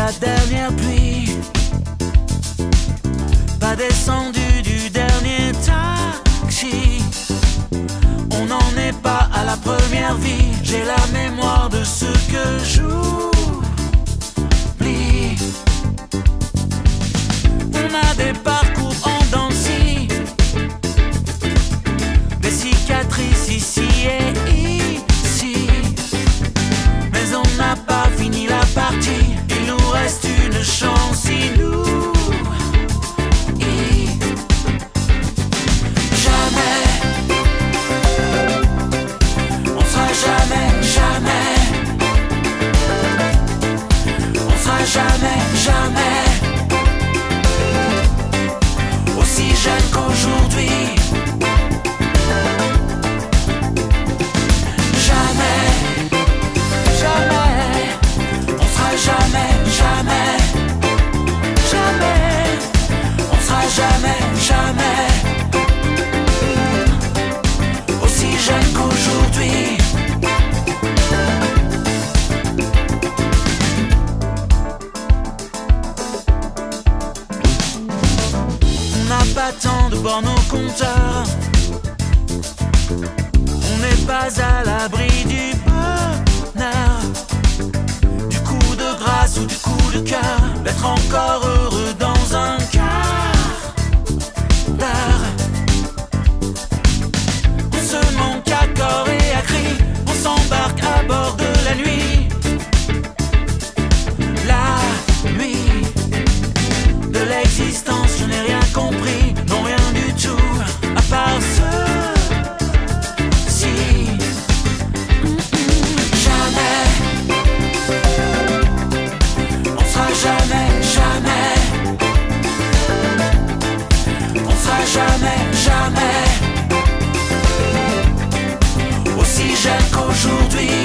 la dernière pluie, pas descendu du dernier taxi. On n'en est pas à la première vie. J'ai la mémoire de ce que j'oublie. On a des parcours en dents de scie, des cicatrices ici et ici, mais on n'a pas fini la partie. Il nous reste une chance inouïe. Jamais, on sera jamais, jamais, on sera jamais, jamais aussi jeune qu'aujourd'hui. Jamais, jamais, on sera jamais, jamais, jamais, on sera jamais, jamais aussi jeune qu'aujourd'hui. On n'a pas tant de bornes au compteur, on n'est pas à l'abri du bonheur, du coup de grâce ou du coup de cœur, d'être encore heureux dans un quart d'heure. On se manque à corps et à cri, on s'embarque à bord de la nuit. La nuit de l'existence, je n'ai rien compris, non rien du tout, à part ceci. Jamais, on sera jamais, jamais, on sera jamais, jamais aussi jeune qu'aujourd'hui.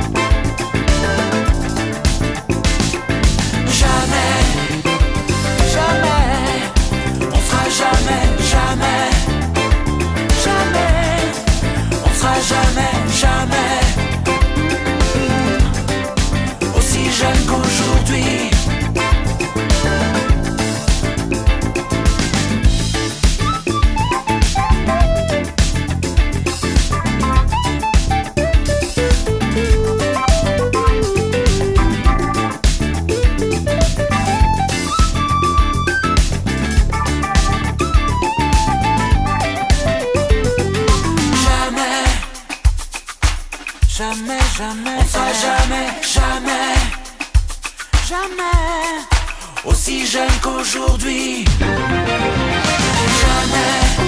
Jamais, jamais, on sera jamais, jamais, jamais, on sera jamais, jamais aussi jeune qu'aujourd'hui. Jamais, jamais, on sera jamais, jamais, jamais aussi jeune qu'aujourd'hui. Jamais.